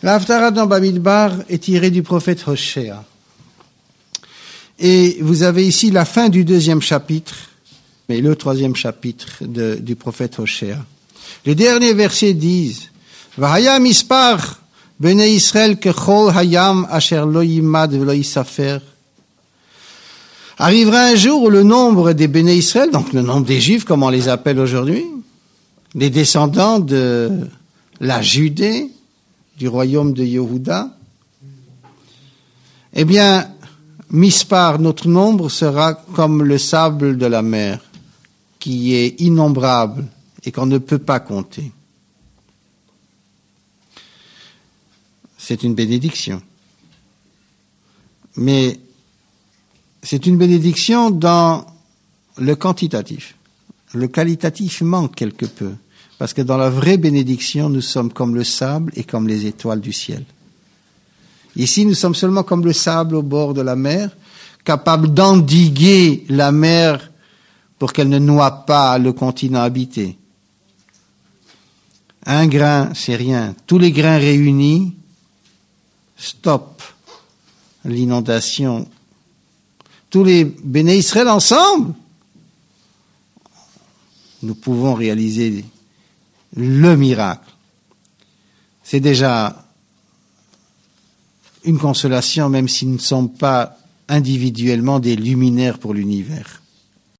La Haftarah dans Bamidbar est tirée du prophète Hoshea. Et vous avez ici la fin du 2e chapitre, mais le 3e chapitre du prophète Hoshea. Les derniers versets disent Vahaya mispar bnei Israël kechol hayam asher lo yimad velo yisafer. Arrivera un jour où le nombre des bnei Israël, donc le nombre des Juifs, comme on les appelle aujourd'hui, les descendants de la Judée, du royaume de Yehuda, eh bien, mispar, notre nombre sera comme le sable de la mer, qui est innombrable et qu'on ne peut pas compter. C'est une bénédiction. Mais c'est une bénédiction dans le quantitatif. Le qualitatif manque quelque peu. Parce que dans la vraie bénédiction, nous sommes comme le sable et comme les étoiles du ciel. Ici, nous sommes seulement comme le sable au bord de la mer, capables d'endiguer la mer pour qu'elle ne noie pas le continent habité. Un grain, c'est rien. Tous les grains réunis, stop l'inondation. Tous les béné Israël ensemble, nous pouvons réaliser le miracle. C'est déjà une consolation, même si nous ne sommes pas individuellement des luminaires pour l'univers.